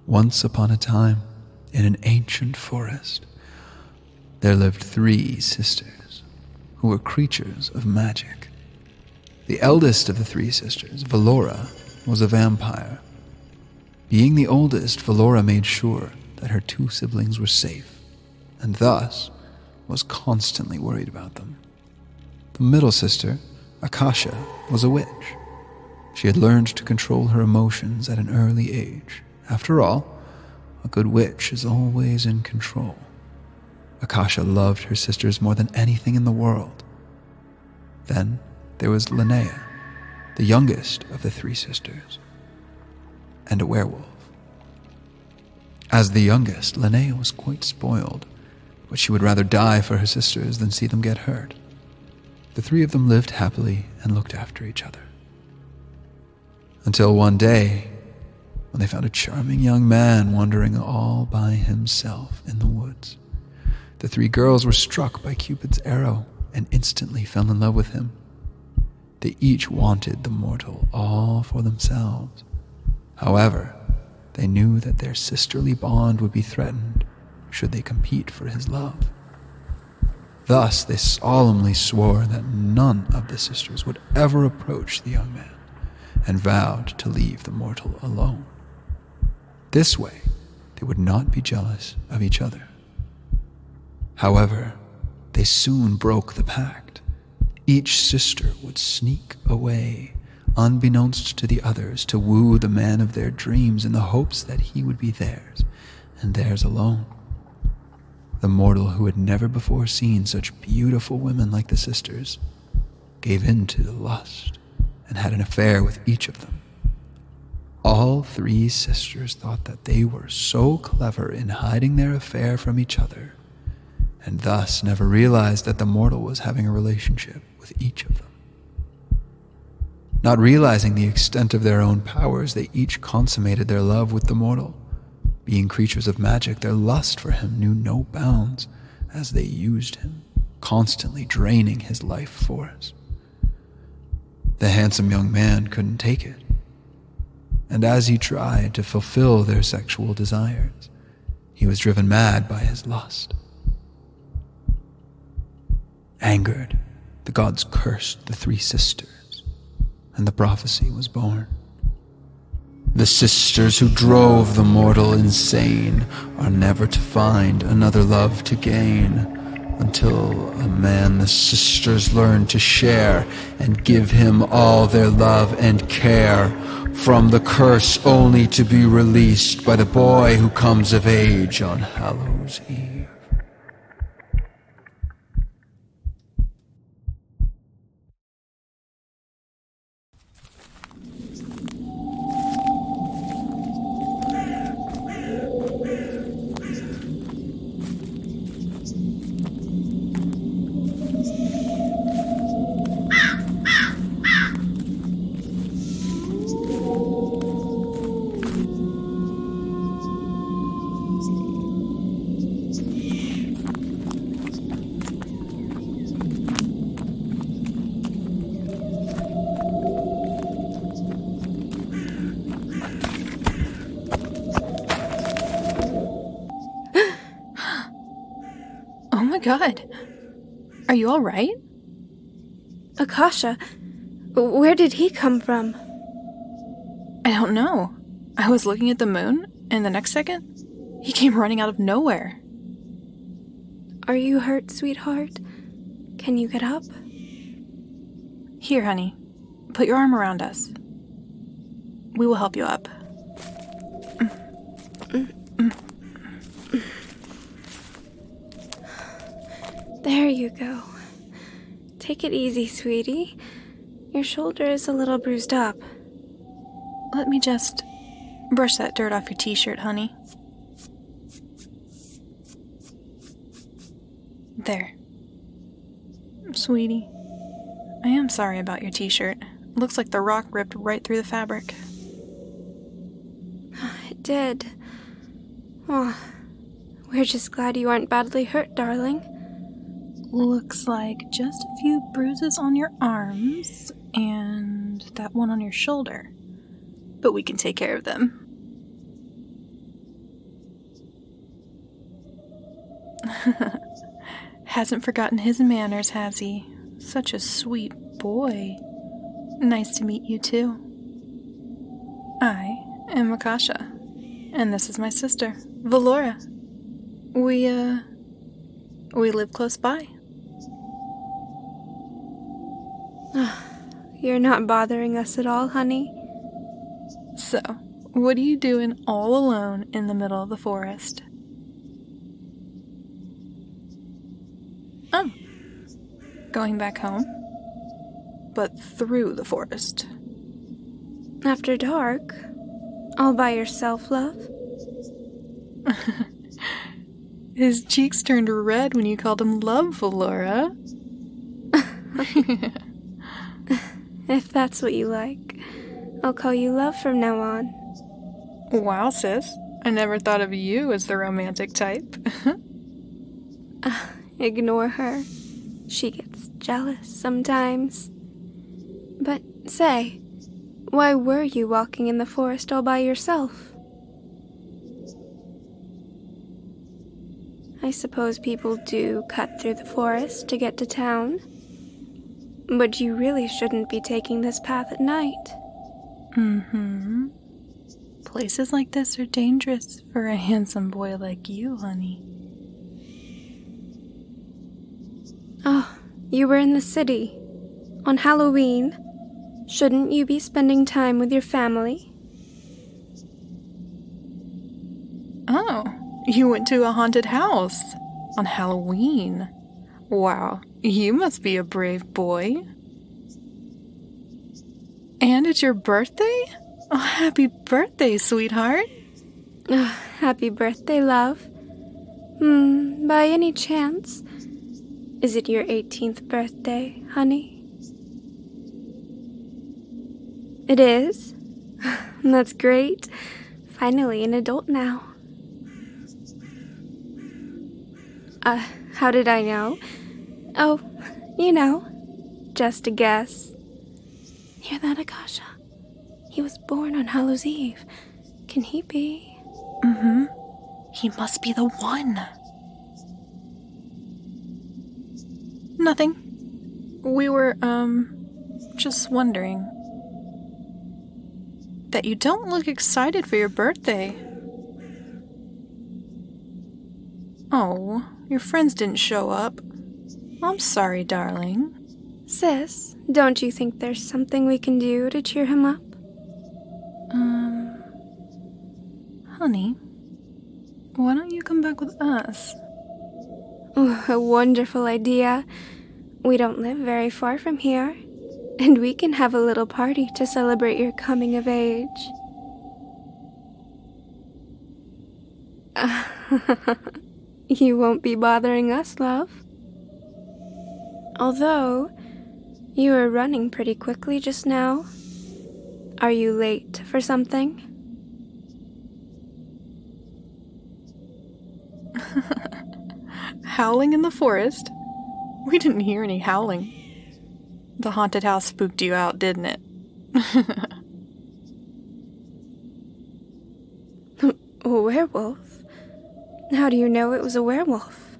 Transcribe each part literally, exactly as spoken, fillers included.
Once upon a time, in an ancient forest, there lived three sisters who were creatures of magic. The eldest of the three sisters, Valora, was a vampire. Being the oldest, Valora made sure that her two siblings were safe, and thus was constantly worried about them. The middle sister, Akasha, was a witch. She had learned to control her emotions at an early age. After all, a good witch is always in control. Akasha loved her sisters more than anything in the world. Then there was Linnea, the youngest of the three sisters, and a werewolf. As the youngest, Linnea was quite spoiled, but she would rather die for her sisters than see them get hurt. The three of them lived happily and looked after each other. Until one day, when they found a charming young man wandering all by himself in the woods. The three girls were struck by Cupid's arrow and instantly fell in love with him. They each wanted the mortal all for themselves. However, they knew that their sisterly bond would be threatened should they compete for his love. Thus, they solemnly swore that none of the sisters would ever approach the young man, and vowed to leave the mortal alone. This way, they would not be jealous of each other. However, they soon broke the pact. Each sister would sneak away, unbeknownst to the others, to woo the man of their dreams in the hopes that he would be theirs, and theirs alone. The mortal, who had never before seen such beautiful women like the sisters, gave in to the lust and had an affair with each of them. All three sisters thought that they were so clever in hiding their affair from each other, and thus never realized that the mortal was having a relationship with each of them. Not realizing the extent of their own powers, they each consummated their love with the mortal. Being creatures of magic, their lust for him knew no bounds as they used him, constantly draining his life force. The handsome young man couldn't take it, and as he tried to fulfill their sexual desires, he was driven mad by his lust. Angered, the gods cursed the three sisters, and the prophecy was born. The sisters who drove the mortal insane are never to find another love to gain, until a man the sisters learn to share and give him all their love and care, from the curse only to be released by the boy who comes of age on Hallows' Eve. Oh my god. Are you alright? Akasha, where did he come from? I don't know. I was looking at the moon, and the next second, he came running out of nowhere. Are you hurt, sweetheart? Can you get up? Here, honey. Put your arm around us. We will help you up. There you go. Take it easy, sweetie. Your shoulder is a little bruised up. Let me just brush that dirt off your t-shirt, honey. There. Sweetie, I am sorry about your t-shirt. Looks like the rock ripped right through the fabric. It did. Oh, we're just glad you aren't badly hurt, darling. Looks like just a few bruises on your arms and that one on your shoulder. But we can take care of them. Hasn't forgotten his manners, has he? Such a sweet boy. Nice to meet you, too. I am Akasha, and this is my sister, Valora. We, uh, we live close by. You're not bothering us at all, honey. So, what are you doing all alone in the middle of the forest? Oh, going back home? But through the forest. After dark? All by yourself, love? His cheeks turned red when you called him love, Valora. If that's what you like, I'll call you love from now on. Wow, sis. I never thought of you as the romantic type. uh, ignore her. She gets jealous sometimes. But say, why were you walking in the forest all by yourself? I suppose people do cut through the forest to get to town. But you really shouldn't be taking this path at night. Mm-hmm. Places like this are dangerous for a handsome boy like you, honey. Oh, you were in the city. On Halloween. Shouldn't you be spending time with your family? Oh, you went to a haunted house on Halloween. Wow, you must be a brave boy. And it's your birthday? Oh, happy birthday, sweetheart. Oh, happy birthday, love. Hmm, by any chance, is it your eighteenth birthday, honey? It is? That's great. Finally an adult now. Uh, how did I know? Oh, you know, just a guess. Hear that, Akasha? He was born on Hallows' Eve. Can he be? Mm-hmm. He must be the one. Nothing. We were, um, just wondering. That you don't look excited for your birthday. Oh, your friends didn't show up. I'm sorry, darling. Sis, don't you think there's something we can do to cheer him up? Um, honey, why don't you come back with us? Oh, a wonderful idea. We don't live very far from here, and we can have a little party to celebrate your coming of age. You won't be bothering us, love. Although, you were running pretty quickly just now. Are you late for something? Howling in the forest? We didn't hear any howling. The haunted house spooked you out, didn't it? A werewolf? How do you know it was a werewolf?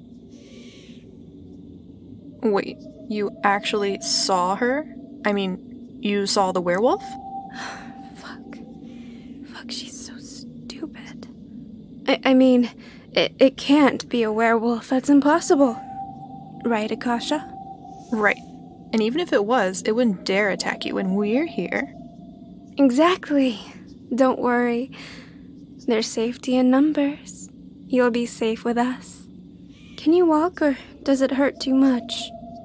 Wait, you actually saw her? I mean, you saw the werewolf? Fuck. Fuck, she's so stupid. I, I mean, it, it can't be a werewolf. That's impossible. Right, Akasha? Right. And even if it was, it wouldn't dare attack you when we're here. Exactly. Don't worry. There's safety in numbers. You'll be safe with us. Can you walk, or does it hurt too much?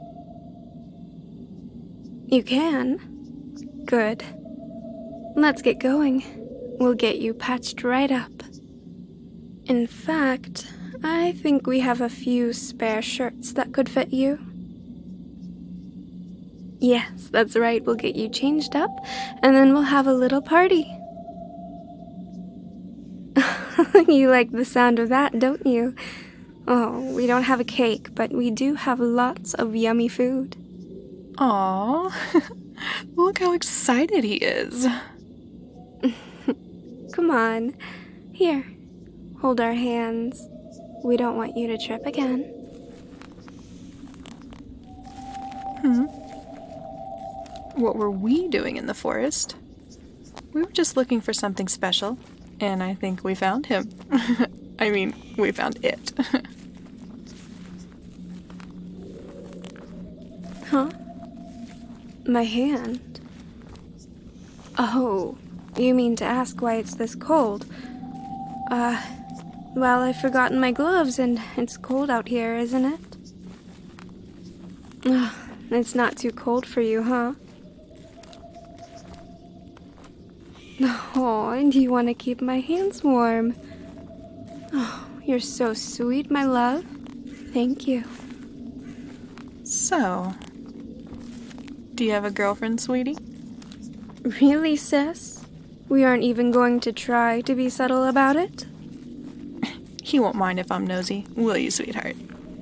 You can? Good. Let's get going. We'll get you patched right up. In fact, I think we have a few spare shirts that could fit you. Yes, that's right. We'll get you changed up, and then we'll have a little party. You like the sound of that, don't you? Oh, we don't have a cake, but we do have lots of yummy food. Aww. Look how excited he is. Come on. Here, hold our hands. We don't want you to trip again. Hmm. What were we doing in the forest? We were just looking for something special, and I think we found him. I mean, we found it. Huh? My hand? Oh, you mean to ask why it's this cold? Uh, well, I've forgotten my gloves, and it's cold out here, isn't it? Ugh, it's not too cold for you, huh? Oh, and you want to keep my hands warm. Oh, you're so sweet, my love. Thank you. So, do you have a girlfriend, sweetie? Really, sis? We aren't even going to try to be subtle about it? He won't mind if I'm nosy, will you, sweetheart?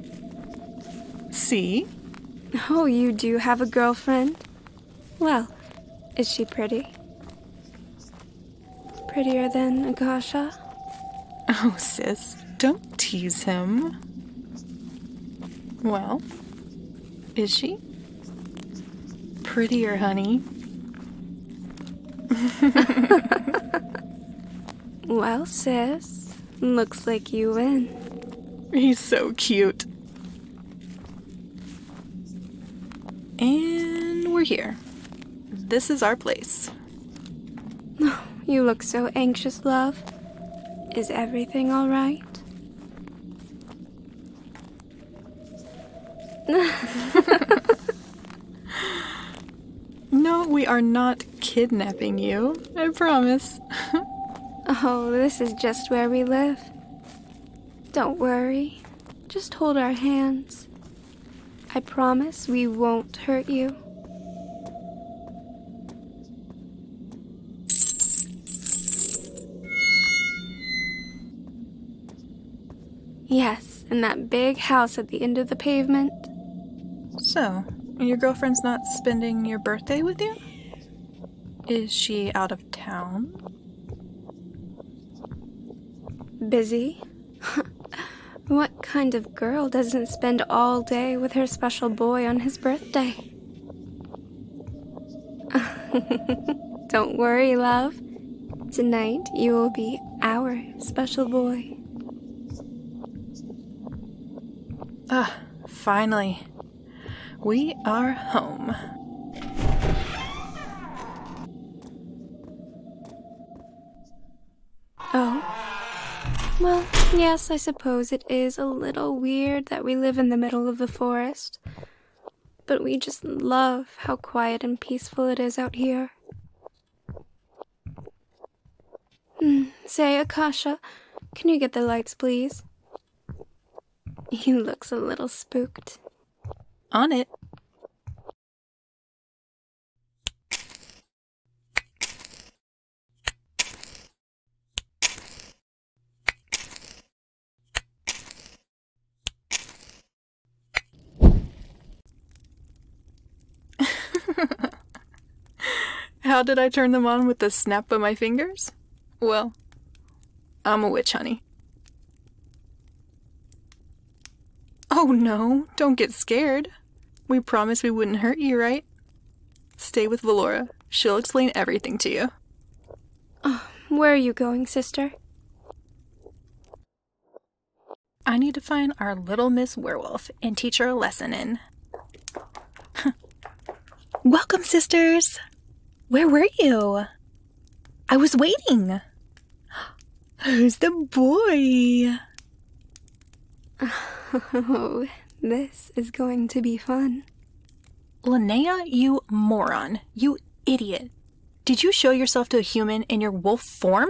See? Oh, you do have a girlfriend? Well, is she pretty? Prettier than Akasha? Oh, sis, don't tease him. Well, is she? Prettier, honey. Well, sis, looks like you win. He's so cute. And we're here. This is our place. You look so anxious, love. Is everything all right? No, we are not kidnapping you. I promise. Oh, this is just where we live. Don't worry. Just hold our hands. I promise we won't hurt you. Yes, in that big house at the end of the pavement. So, your girlfriend's not spending your birthday with you? Is she out of town? Busy? What kind of girl doesn't spend all day with her special boy on his birthday? Don't worry, love. Tonight you will be our special boy. Ah, finally. We are home. Oh? Well, yes, I suppose it is a little weird that we live in the middle of the forest. But we just love how quiet and peaceful it is out here. Hmm, say, Akasha, can you get the lights, please? He looks a little spooked. On it. How did I turn them on with the snap of my fingers? Well, I'm a witch, honey. Oh no, don't get scared. We promised we wouldn't hurt you, right? Stay with Valora. She'll explain everything to you. Oh, where are you going, sister? I need to find our little Miss Werewolf and teach her a lesson in. Welcome, sisters! Where were you? I was waiting. Who's the boy? Oh, this is going to be fun. Linnea, you moron. You idiot. Did you show yourself to a human in your wolf form?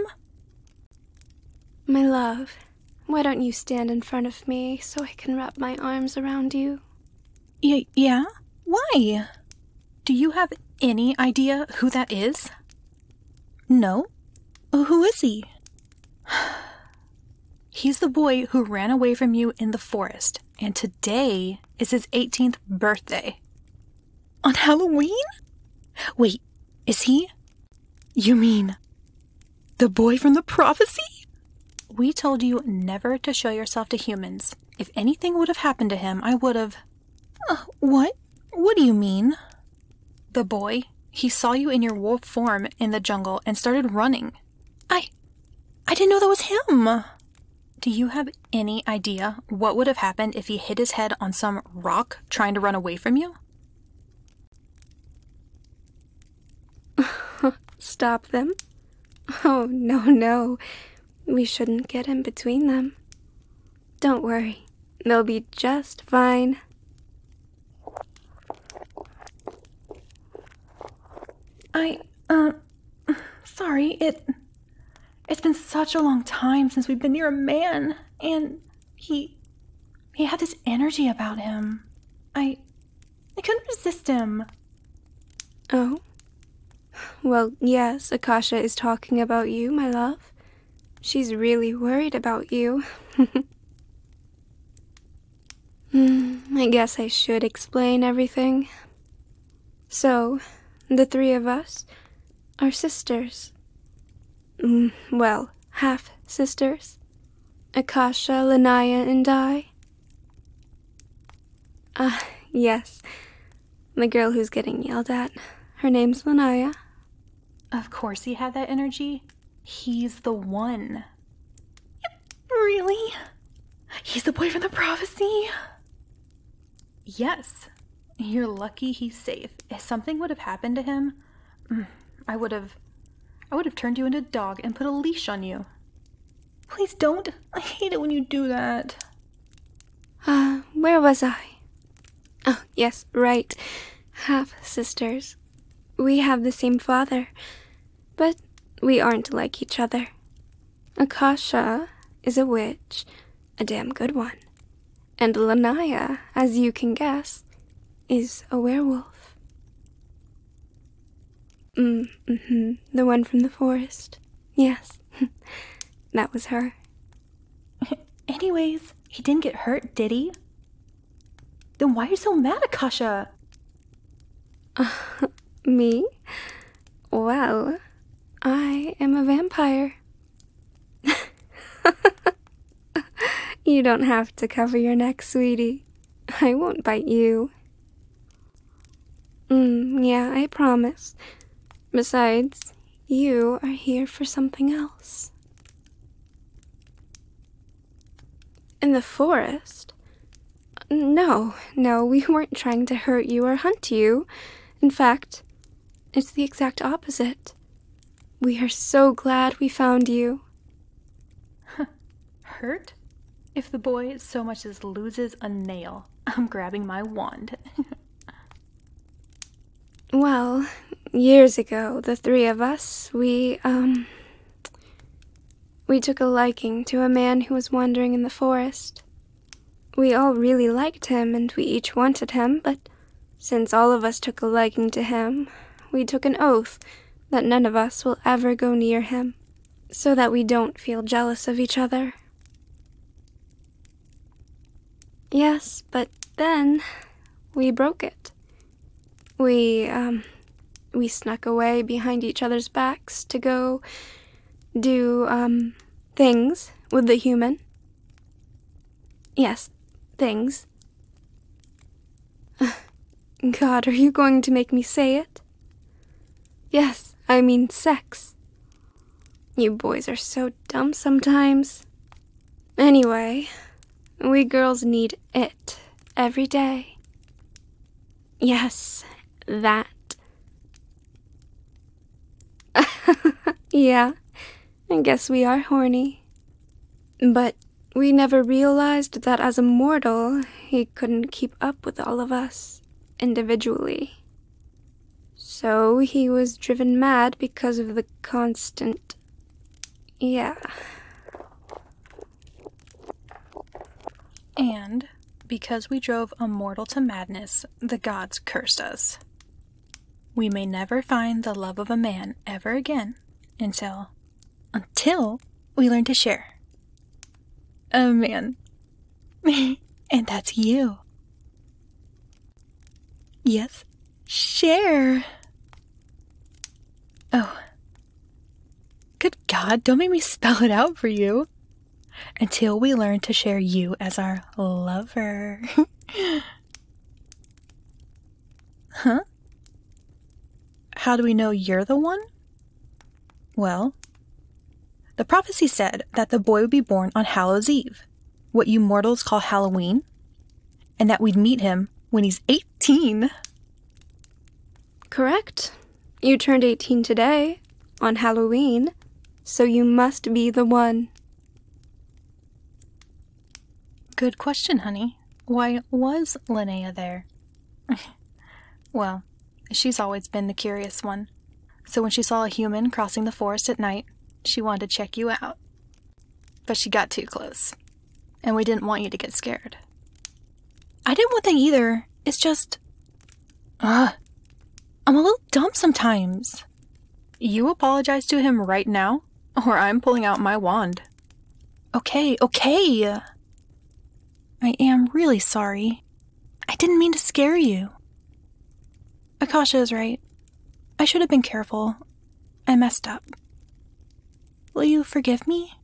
My love, why don't you stand in front of me so I can wrap my arms around you? Y- yeah? Why? Do you have any idea who that is? No? Who is he? He's the boy who ran away from you in the forest, and today is his eighteenth birthday. On Halloween? Wait, is he? You mean the boy from the prophecy? we told you never to show yourself to humans. If anything would have happened to him, I would have... Uh, what? What do you mean? The boy, he saw you in your wolf form in the jungle and started running. I... I didn't know that was him! Do you have any idea what would have happened if he hit his head on some rock trying to run away from you? Stop them? Oh, no, no. We shouldn't get in between them. Don't worry. They'll be just fine. I, uh, sorry, it, it's been such a long time since we've been near a man, and he, he had this energy about him. I, I couldn't resist him. Oh? Well, yes, Akasha is talking about you, my love. She's really worried about you. mm, I guess I should explain everything. So, the three of us are sisters. Mm, well, half-sisters. Akasha, Lanaya, and I. Ah, uh, yes. The girl who's getting yelled at. Her name's Lanaya. Of course he had that energy. He's the one. Really? He's the boy from the prophecy? Yes. You're lucky he's safe. If something would have happened to him, I would have... I would have turned you into a dog and put a leash on you. Please don't. I hate it when you do that. Uh, where was I? Oh, yes, right. Half-sisters. We have the same father, but we aren't like each other. Akasha is a witch, a damn good one. And Lanaya, as you can guess, is a werewolf. Mm, mm-hmm, the one from the forest. Yes, that was her. Anyways, he didn't get hurt, did he? Then why are you so mad, Akasha? Uh, me? Well, I am a vampire. You don't have to cover your neck, sweetie. I won't bite you. Mm, yeah, I promise. Besides, you are here for something else. In the forest? No, no, we weren't trying to hurt you or hunt you. In fact, it's the exact opposite. We are so glad we found you. Hurt? If the boy so much as loses a nail, I'm grabbing my wand. Well, years ago, the three of us, we, um... we took a liking to a man who was wandering in the forest. We all really liked him, and we each wanted him, but since all of us took a liking to him, we took an oath that none of us will ever go near him, so that we don't feel jealous of each other. Yes, but then we broke it. We, um, we snuck away behind each other's backs to go do, um, things with the human. Yes, things. God, are you going to make me say it? Yes, I mean sex. You boys are so dumb sometimes. Anyway, we girls need it every day. Yes, that. Yeah, I guess we are horny. But we never realized that as a mortal, he couldn't keep up with all of us individually. So he was driven mad because of the constant... Yeah. And because we drove a mortal to madness, the gods cursed us. We may never find the love of a man ever again until... until we learn to share. A man. And that's you. Yes, share. Oh. Good God, don't make me spell it out for you. until we learn to share you as our lover. Huh? How do we know you're the one? Well, the prophecy said that the boy would be born on Hallows Eve, what you mortals call Halloween, and that we'd meet him when he's eighteen. Correct. You turned eighteen today, on Halloween, so you must be the one. Good question, honey. Why was Linnea there? Well, she's always been the curious one. So when she saw a human crossing the forest at night, she wanted to check you out. But she got too close, and we didn't want you to get scared. I didn't want that either. It's just... Ugh. I'm a little dumb sometimes. You apologize to him right now, or I'm pulling out my wand. Okay, okay. I am really sorry. I didn't mean to scare you. Akasha is right. I should have been careful. I messed up. Will you forgive me?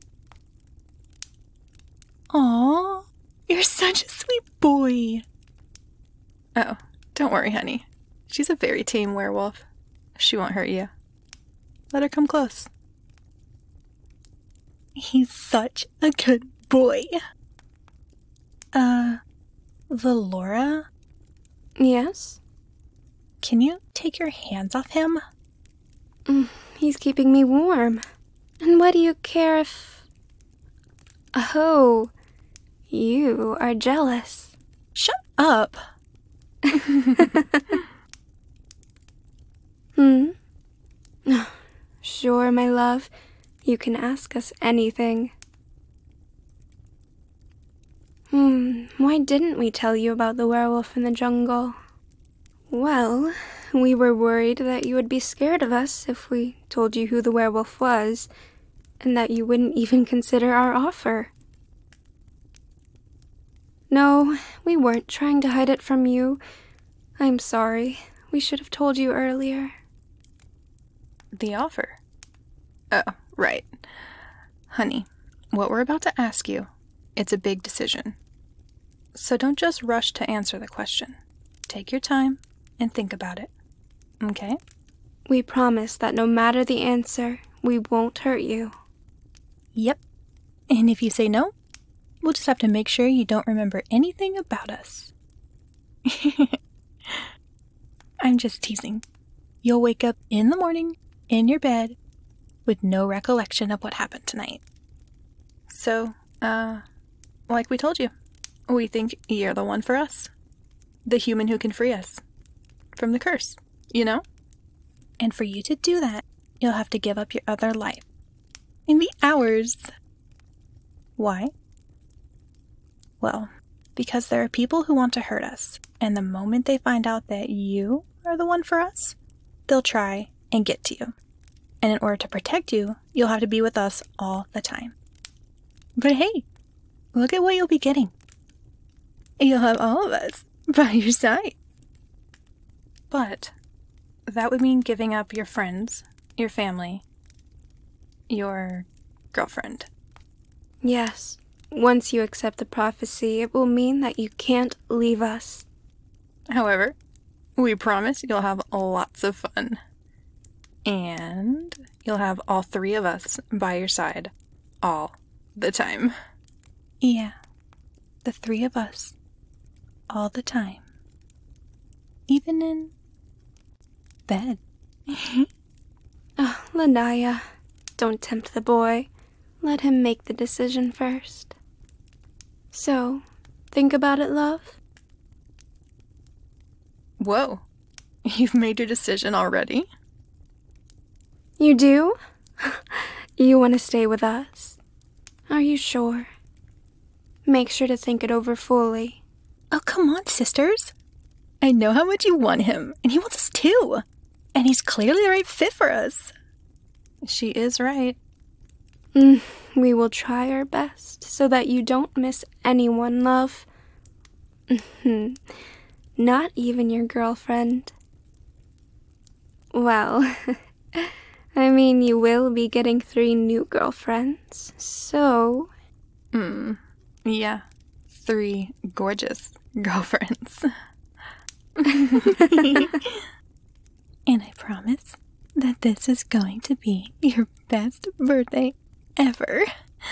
Aw, you're such a sweet boy. Oh, don't worry, honey. She's a very tame werewolf. She won't hurt you. Let her come close. He's such a good boy. Uh, Valora? Yes? Can you take your hands off him? Mm, he's keeping me warm. And what do you care if... Oh, you are jealous. Shut up. Hmm? Sure, my love. You can ask us anything. Hmm, why didn't we tell you about the werewolf in the jungle? Well, we were worried that you would be scared of us if we told you who the werewolf was, and that you wouldn't even consider our offer. No, we weren't trying to hide it from you. I'm sorry. We should have told you earlier. The offer? Oh, right. Honey, what we're about to ask you, it's a big decision. So don't just rush to answer the question. Take your time and think about it. Okay? We promise that no matter the answer, we won't hurt you. Yep. And if you say no, we'll just have to make sure you don't remember anything about us. I'm just teasing. You'll wake up in the morning, in your bed, with no recollection of what happened tonight. So, uh, like we told you, we think you're the one for us. The human who can free us from the curse, you know? And for you to do that, you'll have to give up your other life. And be ours. Why? Well, because there are people who want to hurt us, and the moment they find out that you are the one for us, they'll try and get to you. And in order to protect you, you'll have to be with us all the time. But hey, look at what you'll be getting. You'll have all of us by your side. But that would mean giving up your friends, your family, your girlfriend. Yes. Once you accept the prophecy, it will mean that you can't leave us. However, we promise you'll have lots of fun. And you'll have all three of us by your side all the time. Yeah, the three of us all the time. Even in bed. Oh, Lanaya, don't tempt the boy. Let him make the decision first. So, think about it, love. Whoa, you've made your decision already? You do? You want to stay with us? Are you sure? Make sure to think it over fully. Oh, come on, sisters. I know how much you want him, and he wants us too. And he's clearly the right fit for us. She is right. Mm, we will try our best so that you don't miss anyone, love. Not even your girlfriend. Well, I mean, you will be getting three new girlfriends, so Hmm. Yeah. Three gorgeous girlfriends. And I promise that this is going to be your best birthday ever.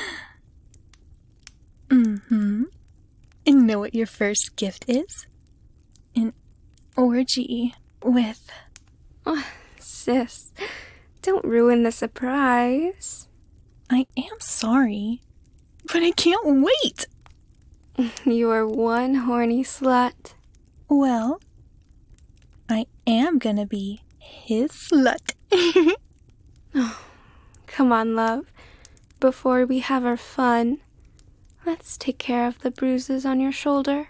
Mm-hmm. And know what your first gift is? An orgy with... Oh, sis, don't ruin the surprise. I am sorry, but I can't wait. You are one horny slut. Well, I am gonna be his slut. Oh, come on, love. Before we have our fun, let's take care of the bruises on your shoulder.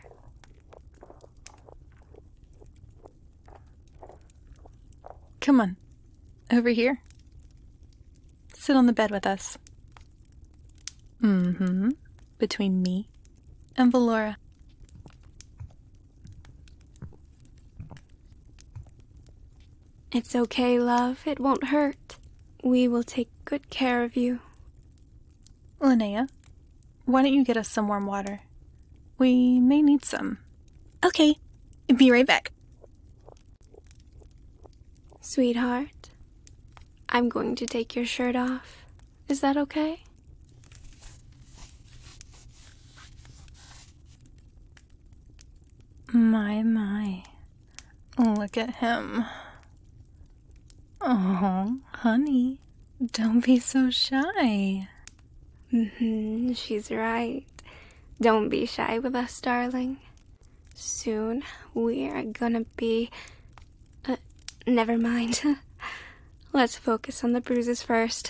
Come on, over here. Sit on the bed with us. Mm-hmm. Between me and Valora. It's okay, love. It won't hurt. We will take good care of you. Linnea, why don't you get us some warm water? We may need some. Okay, be right back. Sweetheart, I'm going to take your shirt off. Is that okay? My, my. Look at him. Oh, honey, don't be so shy. Mm-hmm, she's right. Don't be shy with us, darling. Soon we are gonna be... Uh, never mind. Let's focus on the bruises first.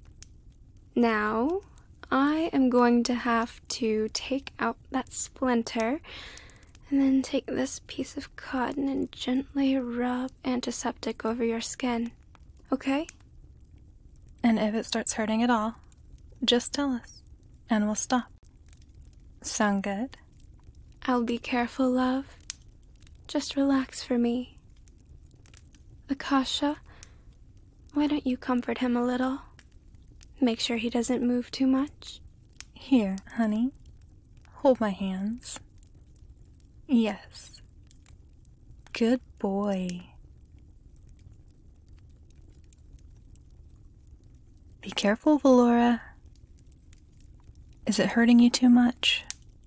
Now, I am going to have to take out that splinter and then take this piece of cotton and gently rub antiseptic over your skin. Okay? And if it starts hurting at all, just tell us, and we'll stop. Sound good? I'll be careful, love. Just relax for me. Akasha, why don't you comfort him a little? Make sure he doesn't move too much. Here, honey. Hold my hands. Yes. Good boy. Be careful, Valora. Is it hurting you too much?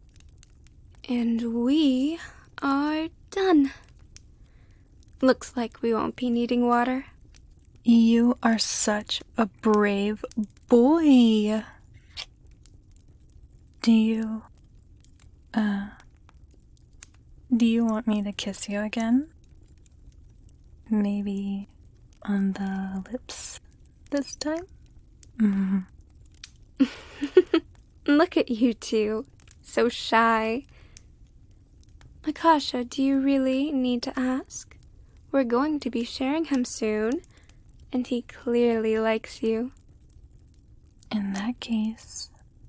And we are done. Looks like we won't be needing water. You are such a brave boy. Do you, uh, do you want me to kiss you again? Maybe on the lips this time? Mm-hmm. Look at you two. So shy. Akasha, do you really need to ask? We're going to be sharing him soon, and he clearly likes you. In that case...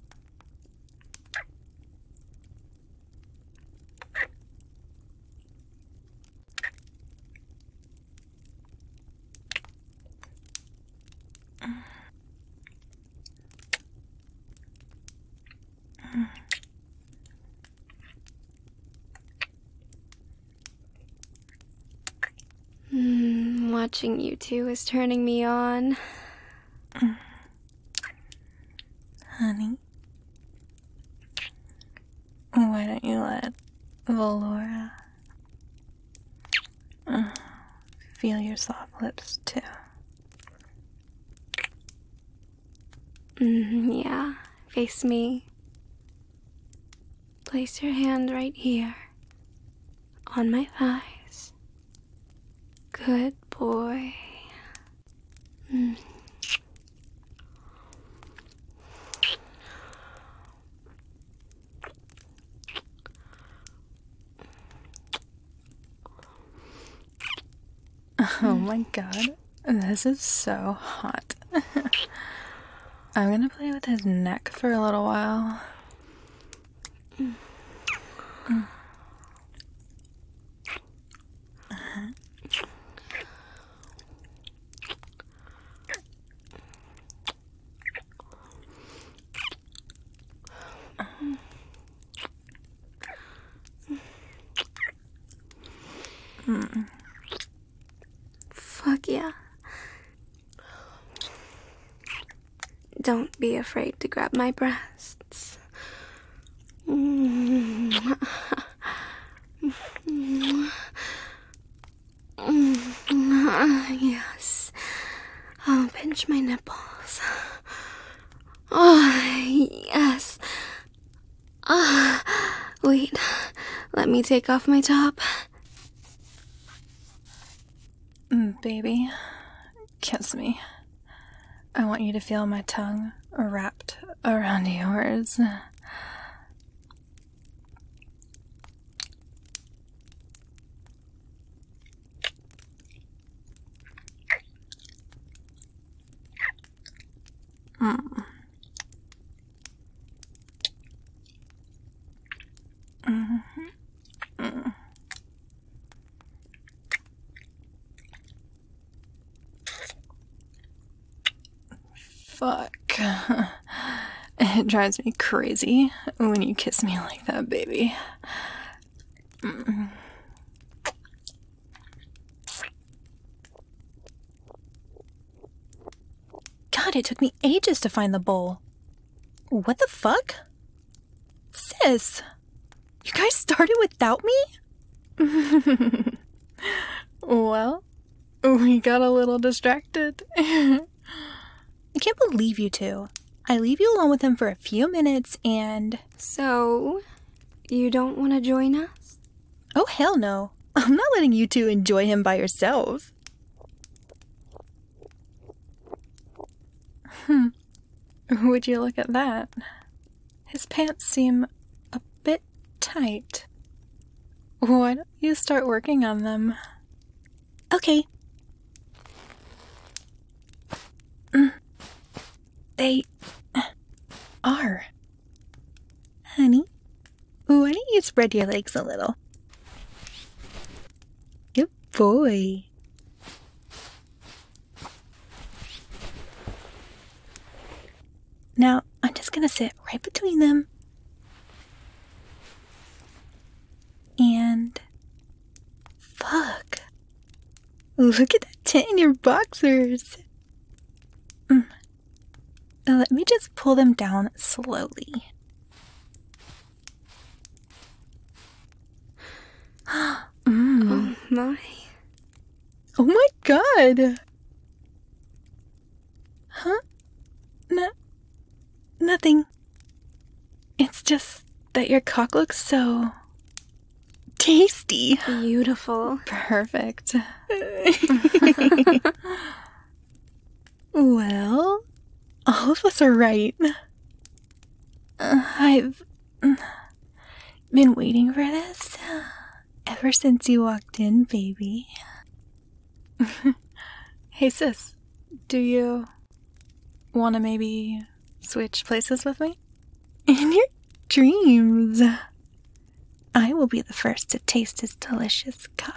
Mm, watching you two is turning me on. Honey, why don't you let Valora uh, feel your soft lips too? Mm, yeah, face me. Place your hand right here on my thighs. Good boy. Mm. Oh my god, this is so hot. I'm gonna play with his neck for a little while. Mm. Mm. Uh-huh. yeah. Don't be afraid to grab my breasts. Yes. I'll pinch my nipples. Oh, yes. Ah, wait. Let me take off my top. Mm, baby, kiss me. I want you to feel my tongue wrapped around yours. Mm. Mm-hmm. Mm. Fuck. It drives me crazy when you kiss me like that, baby. Mm. God, it took me ages to find the bowl. What the fuck? Sis, you guys started without me? Well, we got a little distracted. I can't believe you two. I leave you alone with him for a few minutes and... So, you don't want to join us? Oh, hell no. I'm not letting you two enjoy him by yourselves. Hmm. Would you look at that? His pants seem a bit tight. Why don't you start working on them? Okay. Mm. They are. Honey, why don't you spread your legs a little? Good boy. Now, I'm just gonna sit right between them. And... fuck. Look at that tit in your boxers. Mm. Let me just pull them down slowly. mm. Oh my. Oh my god. Huh? No. Nothing. It's just that your cock looks so tasty. Beautiful. Perfect. Well, all of us are right. Uh, I've been waiting for this ever since you walked in, baby. Hey sis, do you want to maybe switch places with me? In your dreams. I will be the first to taste his delicious cock.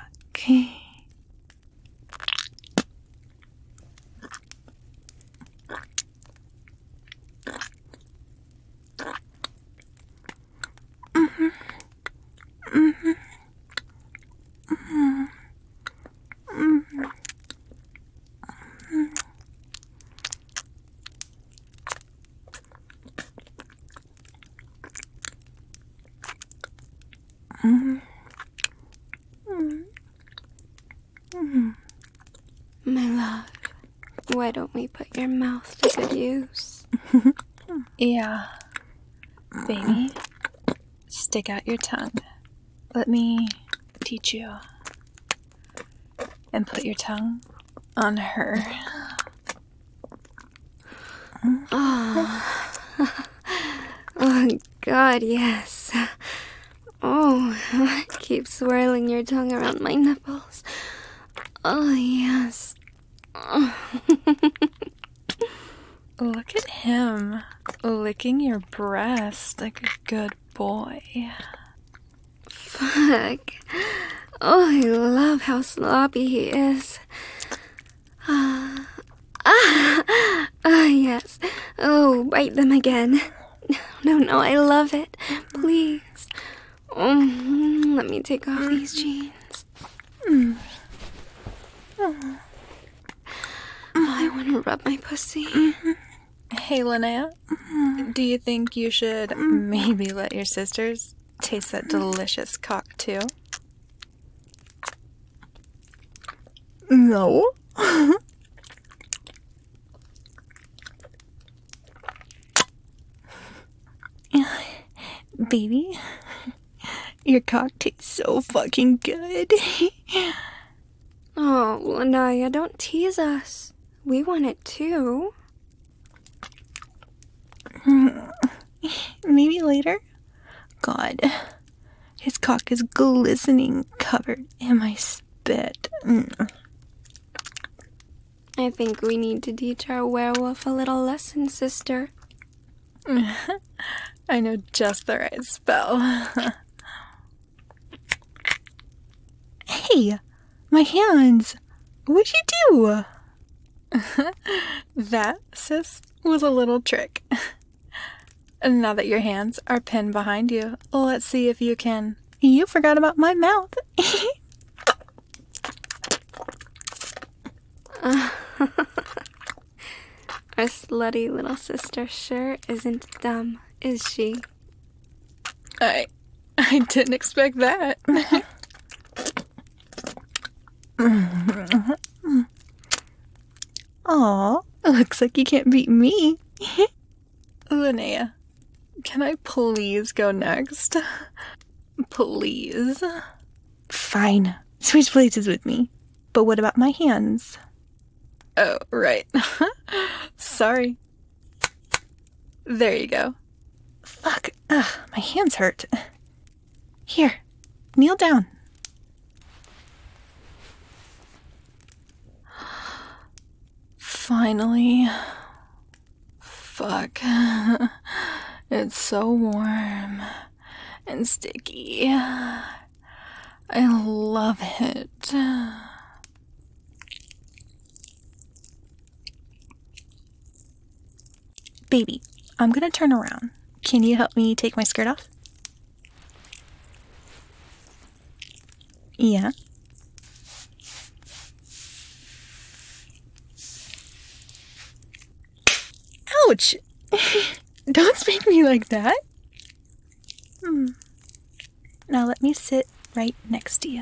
Mm-hmm. Mm-hmm. Mm-hmm. Mm-hmm. Mm-hmm. Mm-hmm. My love, why don't we put your mouth to good use? Yeah. Baby, stick out your tongue. Let me teach you. And put your tongue on her. Oh. Oh, God, yes. Oh, keep swirling your tongue around my nipples. Oh, yes. Oh. Look at him, licking your breast like a good boy. Fuck. Oh, I love how sloppy he is. Ah, ah, ah, yes. Oh, bite them again. No, no, I love it. Please. Mm, let me take off these jeans. Mm. Oh. I want to rub my pussy. Hey, Linnea, do you think you should maybe let your sisters taste that delicious cock too? No. Baby, your cock tastes so fucking good. Oh, Lanaya, don't tease us. We want it too. Maybe later? God, his cock is glistening, covered in my spit. Mm. I think we need to teach our werewolf a little lesson, sister. I know just the right spell. Hey, my hands. What'd you do? That, sis, was a little trick. And now that your hands are pinned behind you, let's see if you can. You forgot about my mouth. uh, Our slutty little sister sure isn't dumb, is she? I... I didn't expect that. Aw, looks like you can't beat me. Linnea, can I please go next? Please? Fine, switch places with me. But what about my hands? Oh, right. Sorry. There you go. Fuck, ugh, my hands hurt. Here, kneel down. Finally. Fuck. It's so warm and sticky. I love it. Baby, I'm gonna turn around. Can you help me take my skirt off? Yeah. Ouch! Don't spank me like that. Hmm. Now let me sit right next to you.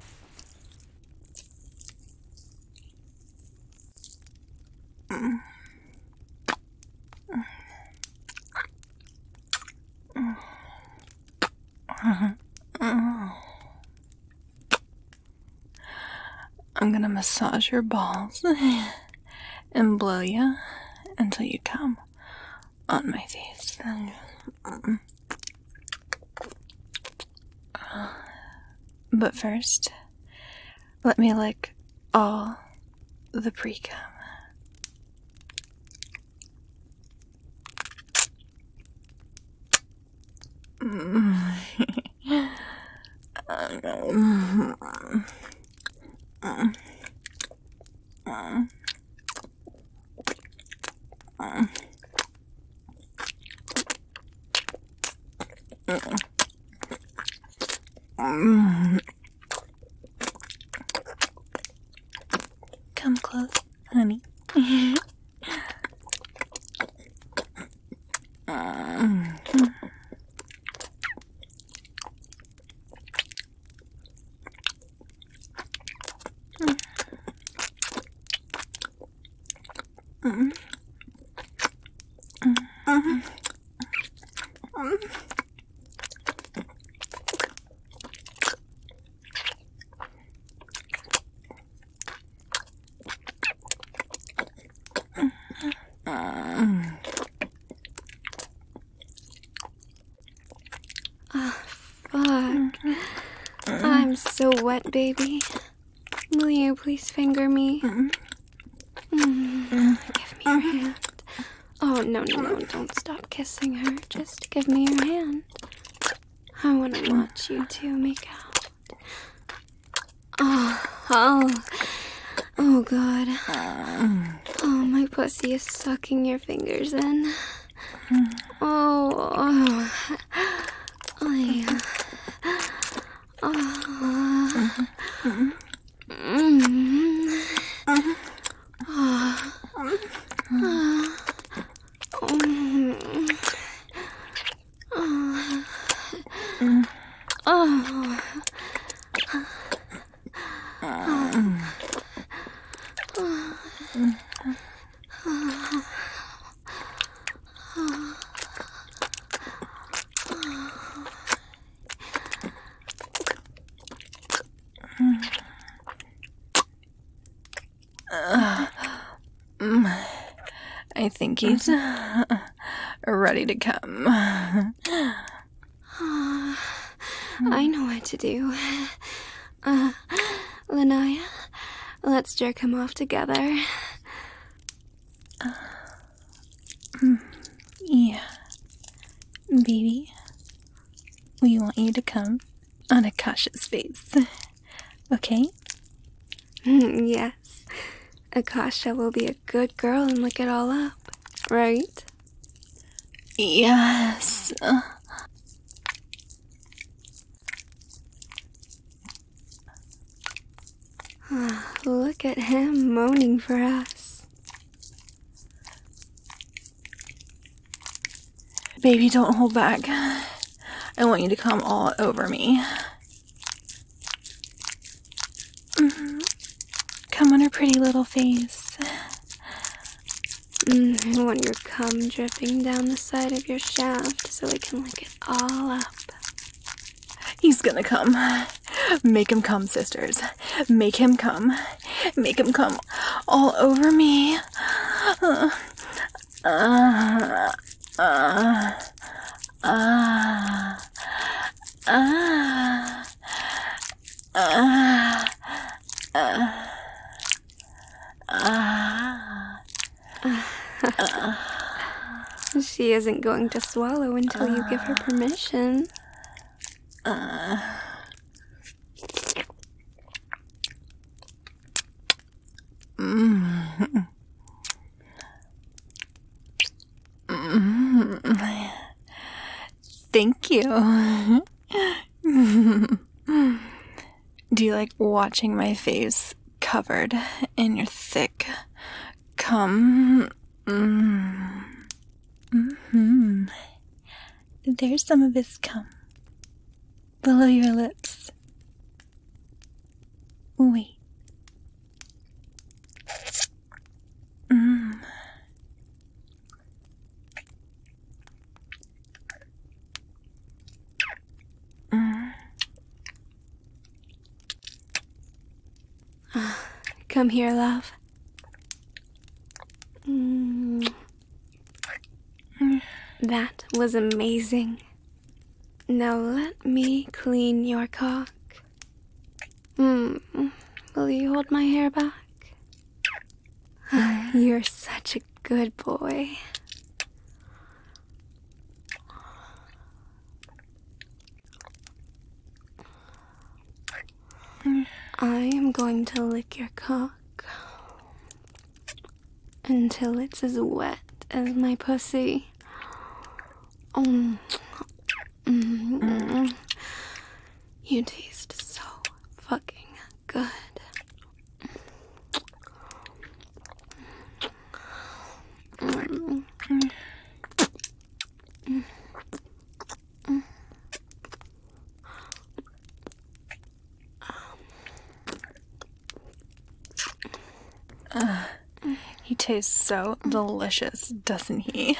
Mm. I'm gonna massage your balls and blow you until you come on my face. But first, let me lick all the pre-cum. Come close, honey. I'm so wet, baby. Will you please finger me? Mm. Give me your hand. Oh, no, no, no, don't stop kissing her. Just give me your hand. I want to watch you two make out. Oh, oh, oh, God. Oh, my pussy is sucking your fingers in. Oh, oh, oh, yeah. Oh. Mm-hmm. Oh. think he's ready to come. I know what to do. Uh, Lanaya, let's jerk him off together. Yeah. Baby, we want you to come on Akasha's face. Okay? Yes. Akasha will be a good girl and lick it all up, right? Yes. Look at him moaning for us. Baby, don't hold back. I want you to come all over me. Mm-hmm. Come on her pretty little face. Mm, I want your cum dripping down the side of your shaft so I can lick it all up. He's gonna come. Make him come, sisters. Make him come. Make him come all over me. Uh, uh, uh, uh, uh, uh, uh, uh. She isn't going to swallow until you give her permission. Uh. Mm. Mm. Thank you. Do you like watching my face covered in your thick cum? Mm. Mm-hmm. There's some of his cum below your lips. Wait. Mm. Mm. Come here, love. Mm. That was amazing. Now let me clean your cock. Hmm. Will you hold my hair back? You're such a good boy. I am going to lick your cock until it's as wet as my pussy. Mm. Mm. You taste so fucking good. Mm. Uh, he tastes so delicious, doesn't he?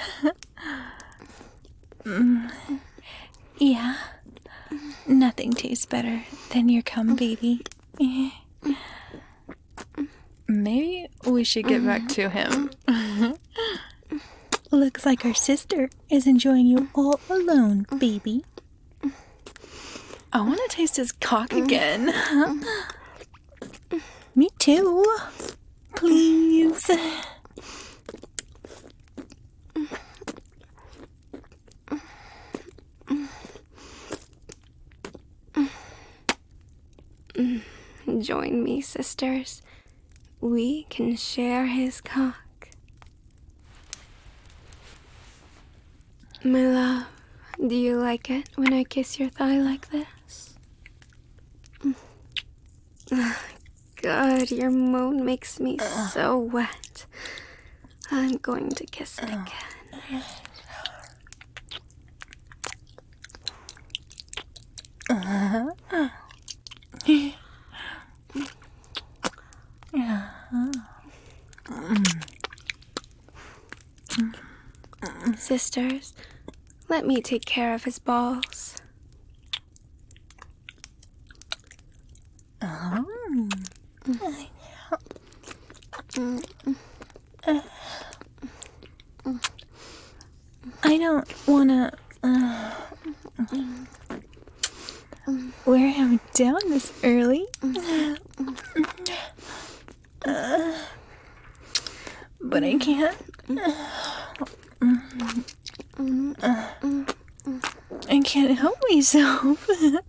mm. Yeah. Nothing tastes better than your cum, baby. Maybe we should get back to him. Looks like our sister is enjoying you all alone, baby. I want to taste his cock again. Me too. Please. Join me, sisters. We can share his cock. My love, do you like it when I kiss your thigh like this? God, your moan makes me so wet. I'm going to kiss it again. Uh-huh. Sisters, let me take care of his balls. Oh. I don't wanna uh, wear him down this early. Uh, but I can't. Uh, I can't help myself.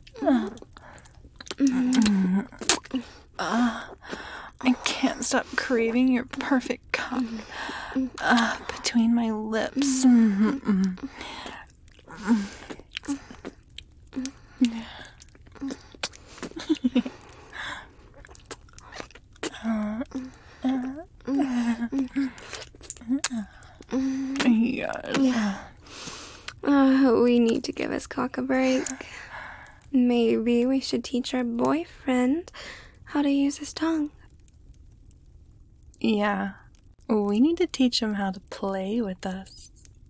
uh, I can't stop craving your perfect cock uh, between my lips. Yes. Uh, we need to give his cock a break. Maybe we should teach our boyfriend how to use his tongue. Yeah, we need to teach him how to play with us.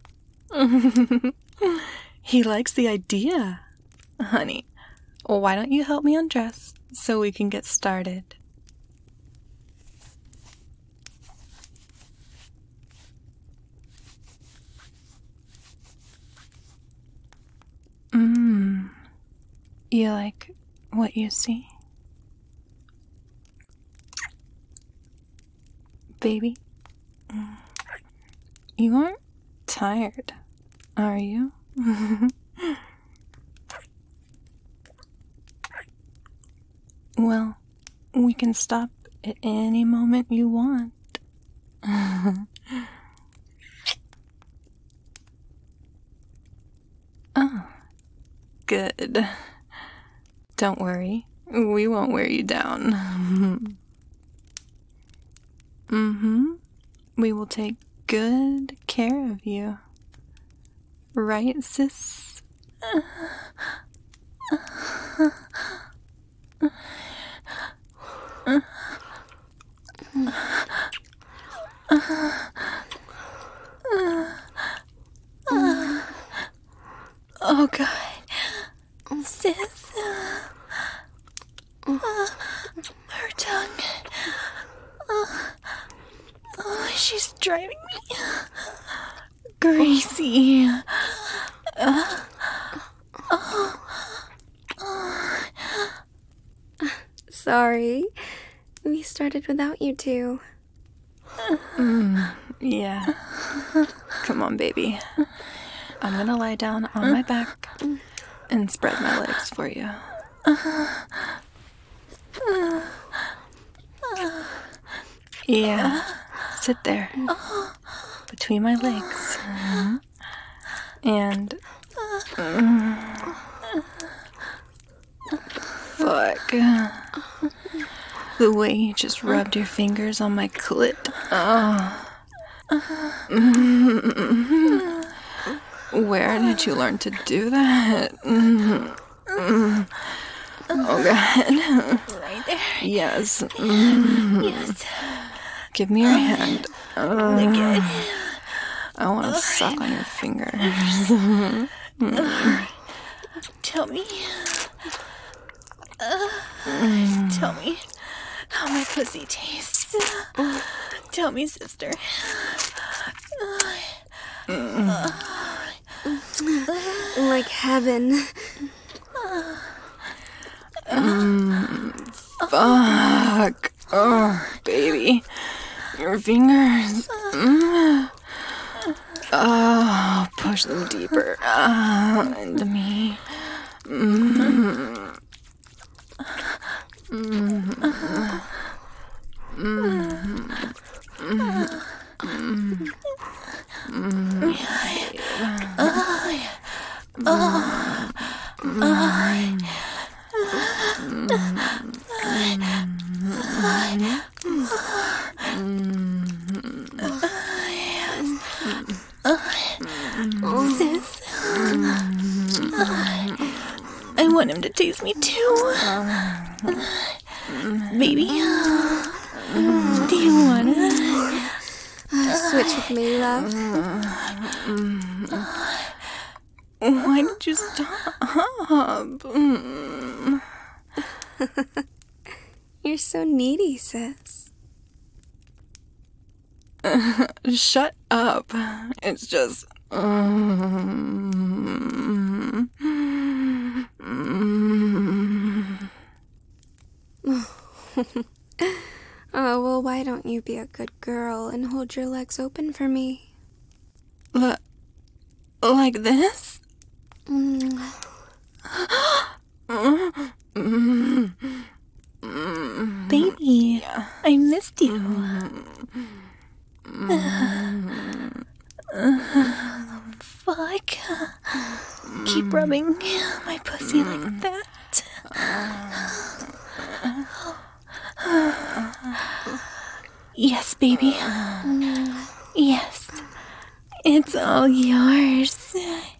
He likes the idea. Honey, why don't you help me undress so we can get started? Mmm. You like what you see? Baby, you aren't tired, are you? Well, we can stop at any moment you want. Oh, good. Don't worry, we won't wear you down. Mm-hmm. We will take good care of you. Right, sis? Oh, God. Sis. Uh, her tongue. Uh, oh, she's driving me crazy. Uh, oh, oh. Sorry, we started without you two. Mm, yeah. Come on, baby. I'm gonna lie down on my back and spread my legs for you. Yeah, sit there between my legs. And fuck, the way you just rubbed your fingers on my clit. Oh. Where did you learn to do that? Oh, God. Right there. Yes. Yes. Give me your hand. Uh, Lick it. I want to suck on your fingers. Tell me. Uh, tell me how my pussy tastes. Tell me, sister. Uh, Like heaven. Mm, fuck. Oh, baby. Your fingers. Mm. Oh, push them deeper uh, into me. Mm. Mm. Mm. Mm. Mm. Mm. Sis. I want him to taste me too. Baby. Do you wanna? Switch with me, love. Why did you stop? Mm. You're so needy, sis. Shut up. It's just... Um, Oh, well, why don't you be a good girl and hold your legs open for me? L- like this? Mm. Baby, I missed you. Fuck. Keep rubbing my pussy like that. Yes, baby. Yes. It's all yours.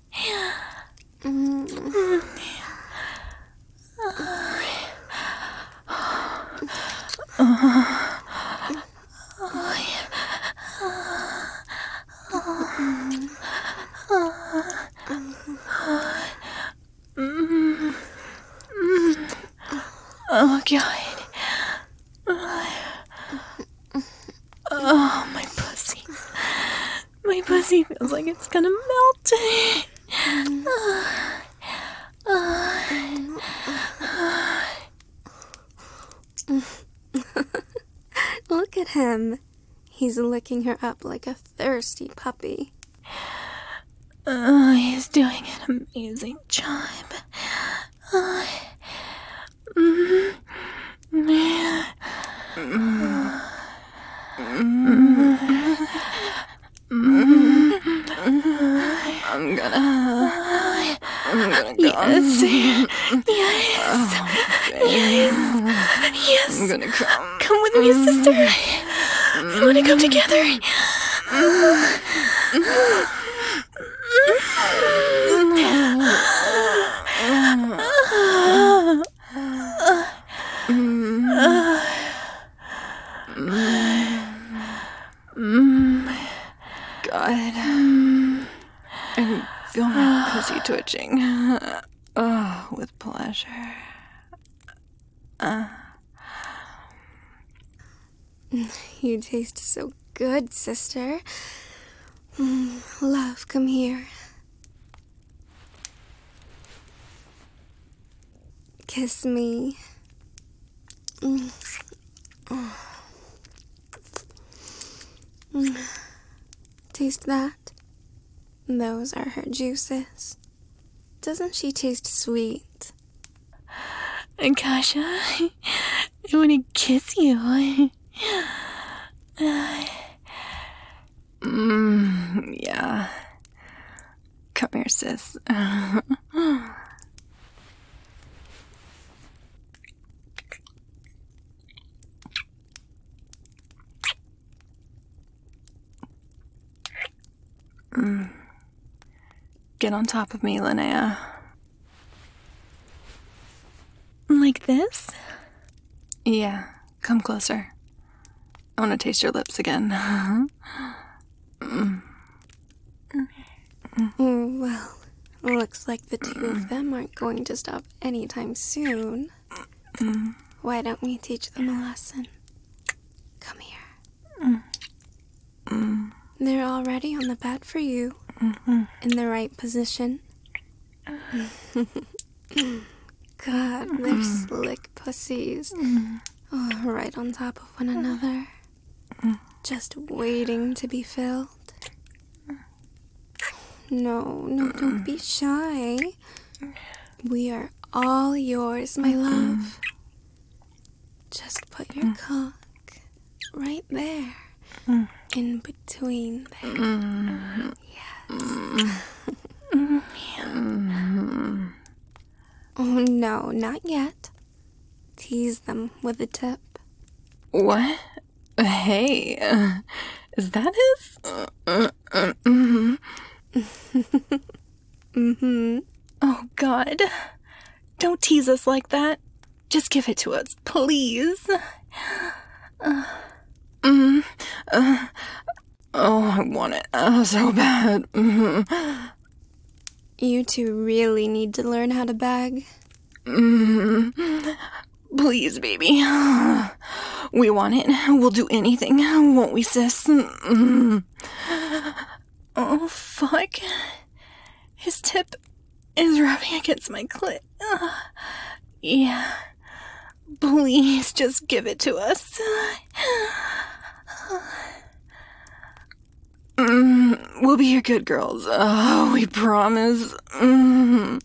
Oh, God. Oh, my pussy. My pussy feels like it's gonna melt. Look at him. He's licking her up like a thirsty puppy. Oh, he's doing an amazing job. Oh. Mm. Mm. Mm. I'm gonna... I'm gonna go. Yes. Yes. Oh, Yes. Yes. I'm gonna come. Come with me, sister. I want to come together. God. I can feel my pussy twitching. Oh, with pleasure. Uh. You taste so good, sister. Mm, love, come here. Kiss me. Mm. Oh. Mm. Taste that? Those are her juices. Doesn't she taste sweet? And Kasha, I want to kiss you. Mm, yeah. Come here, sis. Mm. Get on top of me, Linnea. Like this? Yeah, come closer. I want to taste your lips again. mm. Mm, well, looks like the two of them aren't going to stop anytime soon. Mm. Why don't we teach them a lesson? Come here. Mm. Mm. They're already on the bed for you, Mm-hmm. in the right position. God, they're slick pussies. Oh, right on top of one another. Just waiting to be filled. No, no, don't be shy. We are all yours, my love. Just put your cock right there. In between there. Yes. Oh, no, not yet. Tease them with a tip. What? Hey, uh, is that his? Uh, uh, uh, mm-hmm. Mm-hmm. Oh, God. Don't tease us like that. Just give it to us, please. Uh, mm, uh, oh, I want it uh, so bad. Mm-hmm. You two really need to learn how to beg. Mm, please, baby. We want it. We'll do anything, won't we, sis? Mm. Oh, fuck. His tip is rubbing against my clit. Uh, yeah. Please just give it to us. Mm, we'll be your good girls. Oh, we promise. Mm.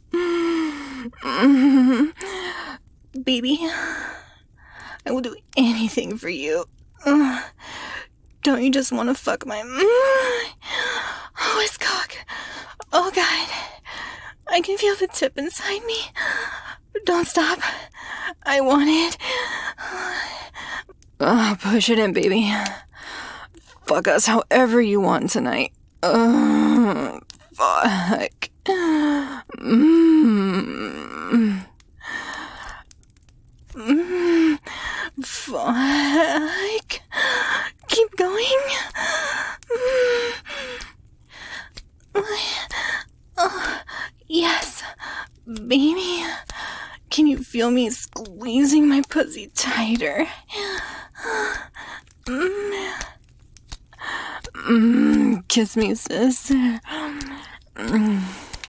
Mm. Baby, I will do anything for you. Uh, don't you just want to fuck my... Oh, his cock. Oh, God. I can feel the tip inside me. Don't stop. I want it. Oh, push it in, baby. Fuck us however you want tonight. Uh, fuck. Mm. Mm. Fuck. Keep going. Mm. Oh, yes, baby. Can you feel me squeezing my pussy tighter? Mm. Mm. Kiss me, sis. Mm.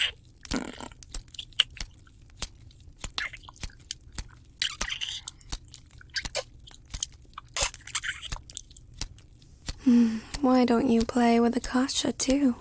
Why don't you play with Akasha, too?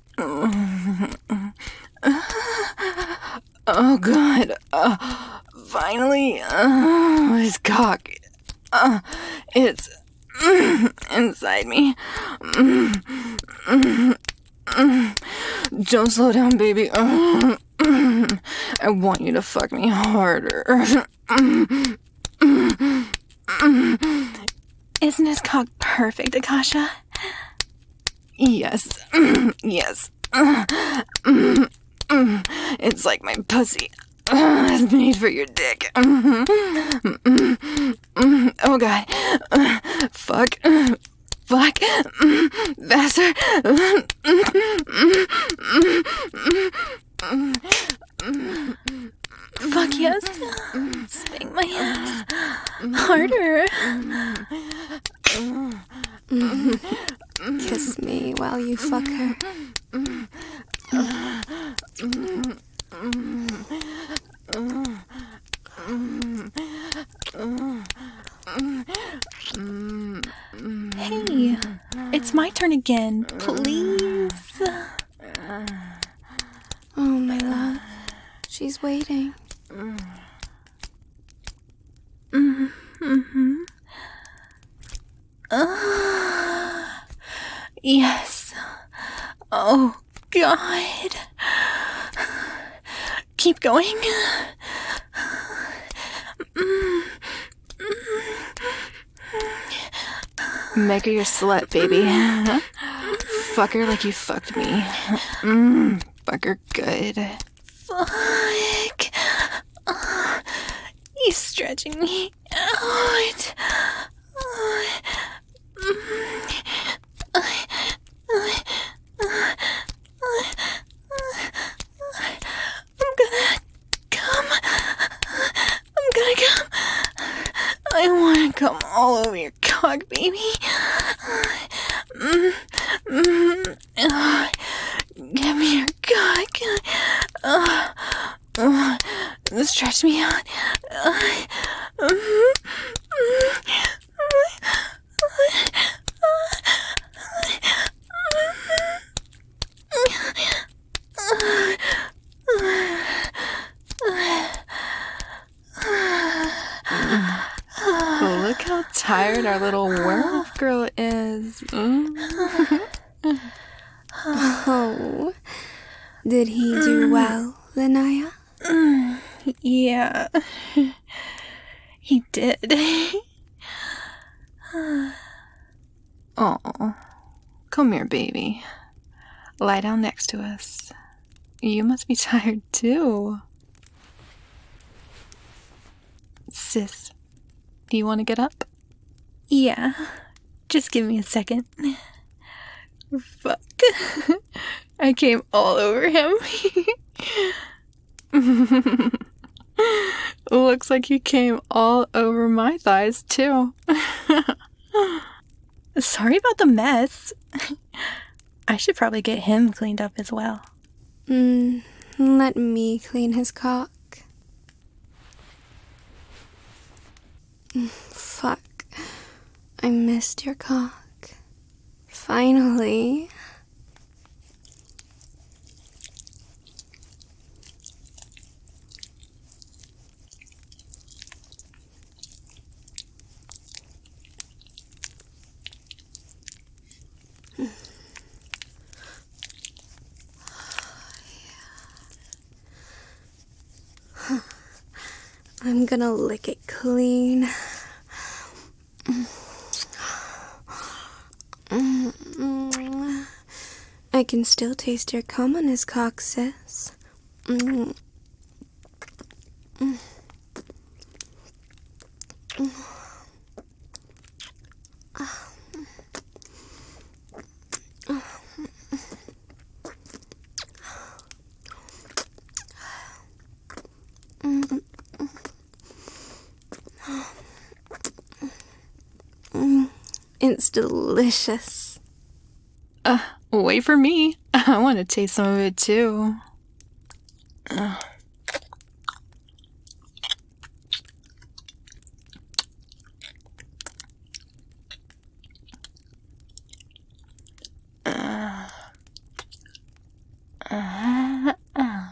Oh, God. Uh, finally. Uh, his cock. Uh, it's mm, inside me. Mm, mm, mm. Don't slow down, baby. Uh, mm. I want you to fuck me harder. Mm, mm, mm. Isn't his cock perfect, Akasha? Yes. Mm, yes. Mm, mm, mm. It's like my pussy uh, is made for your dick. Mm, mm, mm. Oh, God. Uh, fuck. Uh, fuck. Mm, faster. Mm, mm, mm, mm, mm. Fuck yes. Spank my ass. Harder. Kiss me while you fuck her. Hey, it's my turn again, please. Oh, my love. She's waiting. Mm-hmm. Uh, yes. Oh, God. Keep going. Make her your slut, baby. Fuck her like you fucked me. Mm, fuck her good. Fuck. Uh, he's stretching me out. Uh, I'm gonna come. I'm gonna come. I wanna come all over your cock, baby. Mm, mm, uh, give me your cock. Uh, uh, stretch me out. Uh, mm, mm, Look how tired our little werewolf girl is. Mm. Oh, did he do well, Lanaya? Mm, yeah, he did. Oh, come here, baby. Lie down next to us. You must be tired too. Sis, do you want to get up? Yeah, just give me a second. Fuck. I came all over him. Looks like he came all over my thighs, too. Sorry about the mess. I should probably get him cleaned up as well. Mm, let me clean his cock. Fuck. I missed your cock. Finally. I'm gonna lick it clean. I can still taste your cum on his cock, sis. Mm. Mm. It's delicious. Uh, wait for me. I want to taste some of it too. Uh. Uh. Uh. Uh.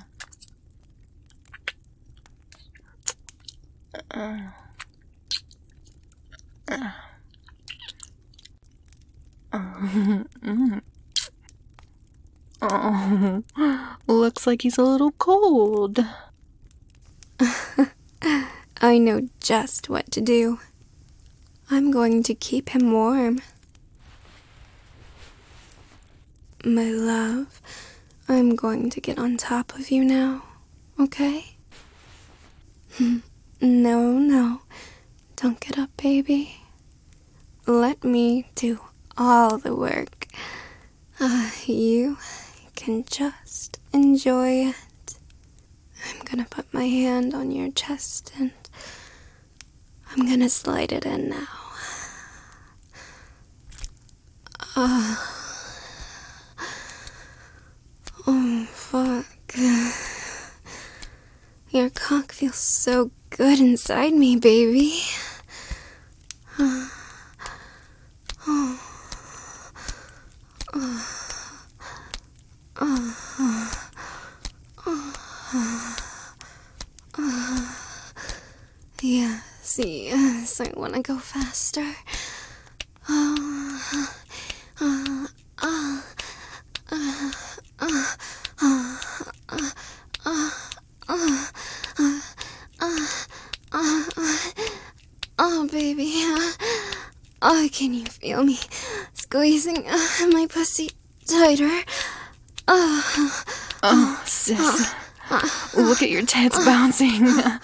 Uh. Uh. Mm. Oh, looks like he's a little cold. I know just what to do. I'm going to keep him warm. My love, I'm going to get on top of you now, okay? No, no, don't get up, baby. Let me do all the work. Uh, you can just enjoy it. I'm gonna put my hand on your chest and I'm gonna slide it in now. Uh, oh, fuck. Your cock feels so good inside me, baby. Uh, oh. Yes, yes, I want to go faster. Oh, uh, uh, uh, uh, uh, uh, uh, uh, uh, oh, baby. Oh, can you feel me squeezing uh, my pussy tighter? Oh, oh sis. Look at your tits bouncing.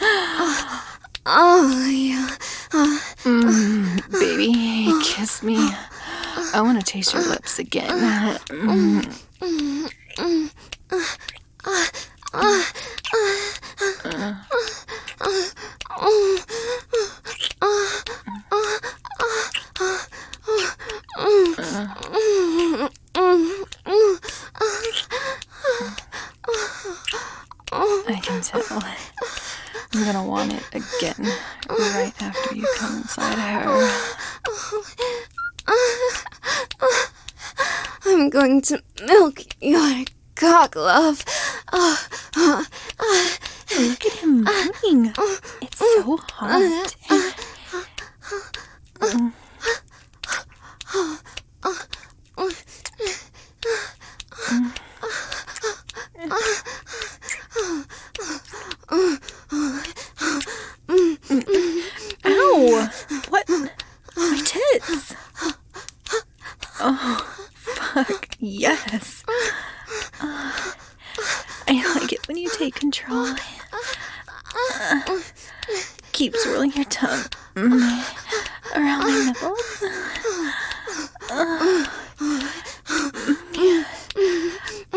Oh, yeah. Uh, mm, baby, kiss me. I want to taste your lips again. Mm. I can tell. I'm gonna want it again right after you come inside her. I'm going to milk your cock, love. Look at him moving. It's so hot. Ow! What? My tits! Oh, fuck, yes. Uh, I like it when you take control. Uh, keep swirling your tongue mm, around my nipples. Uh,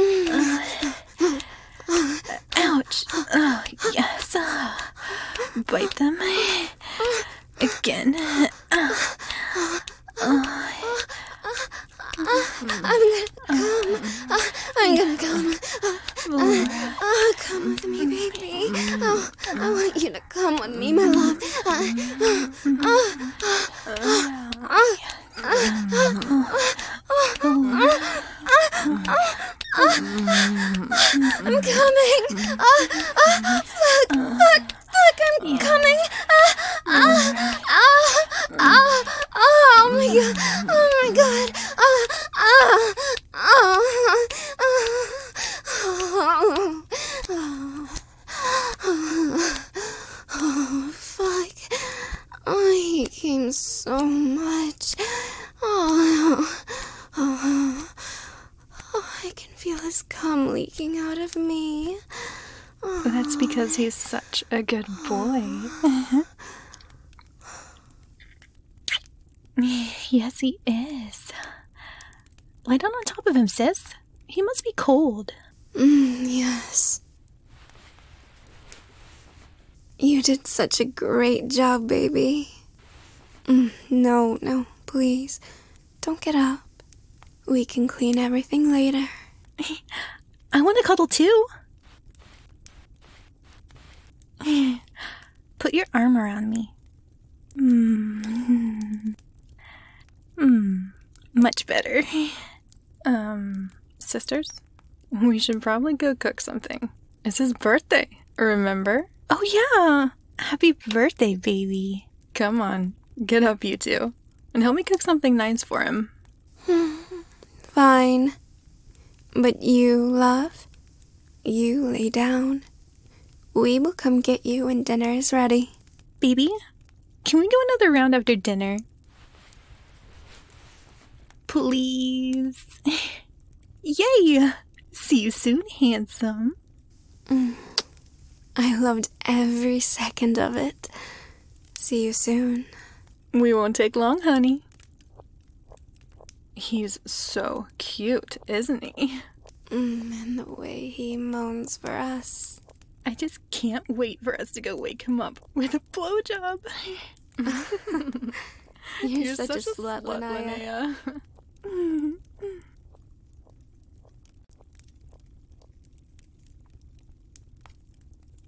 uh, ouch. Oh, yes. swipe them. Again. I'm gonna come. I'm gonna come. Oh, come with me, baby. Oh, I want you to come with me, my love. I'm coming. Oh, oh, look, look, look, I'm coming. Oh, oh, oh, oh my god. Oh my god. Oh, oh, oh, oh, oh, oh, oh, fuck. Oh, he came so much. Oh, oh, oh, I can feel his cum leaking out of me. Oh. That's because he's such a good boy. Yes, he is. Lie down on top of him, sis. He must be cold. Mm, yes. You did such a great job, baby. Mm, no, no, please. Don't get up. We can clean everything later. I want to cuddle too. Put your arm around me. Mm. Mm. Much better. Um, sisters, we should probably go cook something. It's his birthday, remember? Oh yeah. Happy birthday, baby. Come on, get up, you two, and help me cook something nice for him. Fine. But you, love, you lay down. We will come get you when dinner is ready. Baby, can we go another round after dinner? Please. Yay! See you soon, handsome. Mm. I loved every second of it. See you soon. We won't take long, honey. He's so cute, isn't he? Mm, and the way he moans for us. I just can't wait for us to go wake him up with a blowjob. You're, You're such, such a slut, slut, Linnea. Linnea.